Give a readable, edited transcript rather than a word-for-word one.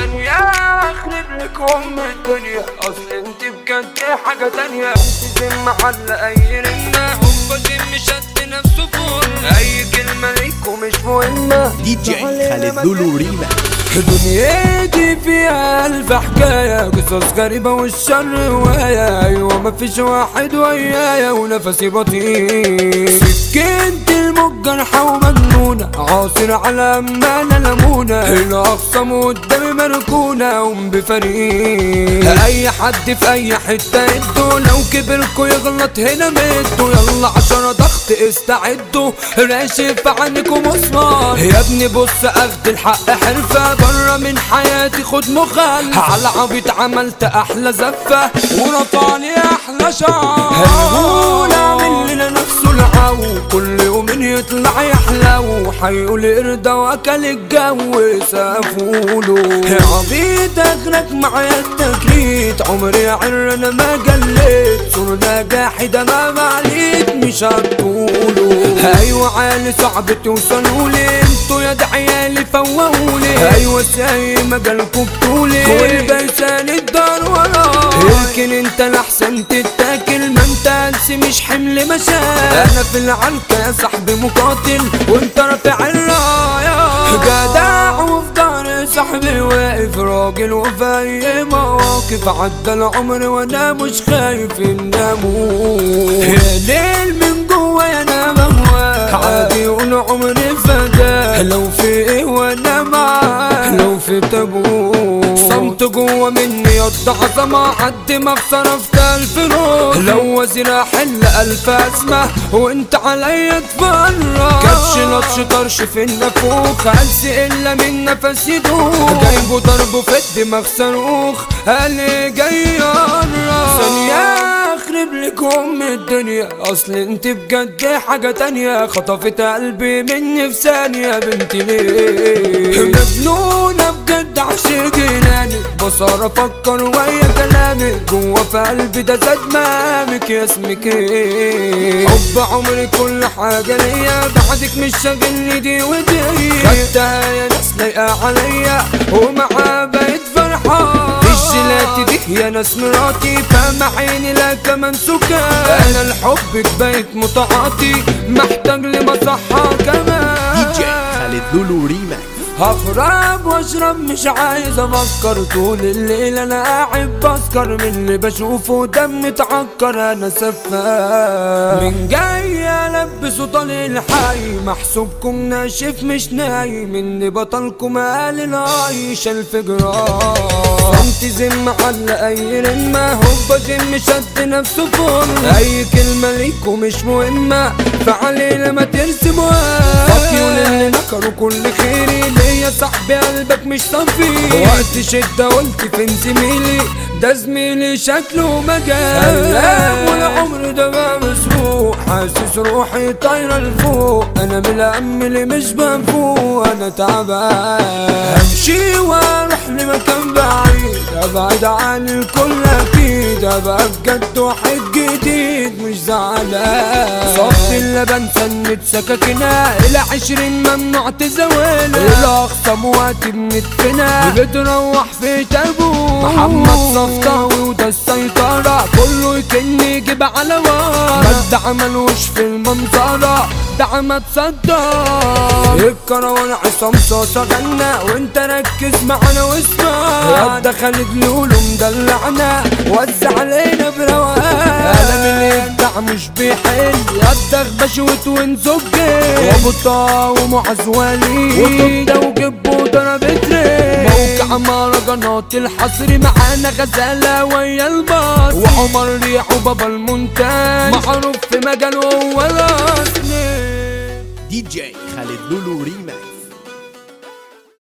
ثانية اخرب لك الدنيا، اصل انت بجد حاجة تانية. زي محل اي رنة هوبا جيم شد نفسه فورنا، اي كلمة ليكو مش مهمة. دي جي خالد لولو ريما. دنيتي فيها ألف حكاية، قصص غريبة والشر هواية. أيوة مفيش واحد ويايا ونفسي بطيء. سكنت الموج جرحة ومجنونة، عاصر على أمانة لمونة. هنا أخصم قدامي مركونة وم بفريق. أي حد في أي حتة يدو، لو كبركوا يغلط هنا مدوا. يلا 10 ضغط استعدوا، راشف عنكم مسمار. يا ابني بص أخد الحق حرفة، برا من حياتي خد مخالفة. على عبيط عملت احلى زفة ورفعني احلى شعر. هنقول اعمل لنا نفسه العو، كل يوم يطلع يحلو. حيقول ارضى واكل الجو سافوله. يا عبيط اغرق معايا التكريت، عمري عر انا ما جليت. صور نجاحي ده ما معليت مش هتقوله. ايوه عالي صعب توصلولي، انتوا يا عيالي فوقولي. ايوه زي ما جالكوا بطولي، والبيسان الدار ورا. يمكن انت الاحسن تتاكل، ما انت انسي مش حمل مشاكل. انا في العنكة يا صاحبي مقاتل، وانت رافع الراية. جدع وفي دار صاحبي واقف راجل، وفي اي مواقف عدى العمر وانا مش خايف ان اموت. يا ليل من جوا يا انا مهواك، عادي يقول عمري فداك. لو في ايه وانا معاك، لو في تابوت. صمت جوا مني يضع عظمة، حد ما صرفت 1000 روح. لو وزير احل 1000 ازمة وانت عليا تفرج. كبش لطش طرش في النافوخ، هلس الا من نفس يدوخ. جايبه ضربه في الدماغ صاروخ، قال جاي يقرب. ثانية اخرب لكم الدنيا، اصل انت بجد حاجة تانية. خطفت قلبي مني في ثانية، بنتي ليه مجنونة بجد عشق جناني. بصار افكر ويا كلامي، جوا في قلبي ده زاد مامك يا اسمك ايه. حب عمري كل حاجة ليا، بعدك مش شاغلني دي ودي. خدتها يا ناس لايقة عليا، ومعاه بقيت فرحان. الجيلاتي دي يا ناس مراتي، فاهمة عيني لا كمان سكان. انا لحبك بقيت متعاطي، محتاج لمصحة كمان. دي جي خالد لولو ريما. هخرب واشرب مش عايز افكر، طول الليل انا قاعد بسكر. من اللي بشوفه دم اتعكر، انا سفاح من جاي البسه طليل حي. محسوبكم ناشف مش نايم، اني بطلكم قال العيش الفجران. انت زم على اي رمة، هوبا جيم شد نفسه فرن. اي كلمة ليكو مش مهمة، فعلي لما ترسموها. فاكيون اللي نكروا كل خيري، يا صاحبي قلبك مش صفي. وقت شدة قلت فين زميلي، ده زميلي شكله مجال. والعمر ده بقى مسروق، حاسس روحي طايرة لفوق. انا من الهم اللي مش بفوق، انا تعبان. امشي واروح لمكان بعيد، ابعد عن الكل اكيد. ابقى بجد واحد جديد مش زعلان. صفت اللبن سنة سكاكنا، ال20 ممنوع تزاولها. الاخصم وقت بنتفنا، بتروح في تابوت. محمد صفطاوي وده السيطرة، كله يكني يجيب على ورا. ما عملوش في المنظرة، ده عم تصدر. الكروان عصام صوصة غنى، وانت ركز معانا واسمع. يا خالد لولو مدلعنا، وزع علينا بروقان. انا من الابداع مش بيحل، يا بشوت ونزجل. وابو طه ومعز وليد، وطب ده وجب وضربت ريل. موقع مهرجانات الحصري، معانا غزالة ويا الباص. وعمر ريح وبابا المونتاج، معروف في مجاله هو الاصلي. دي جي خالد لولو ريما.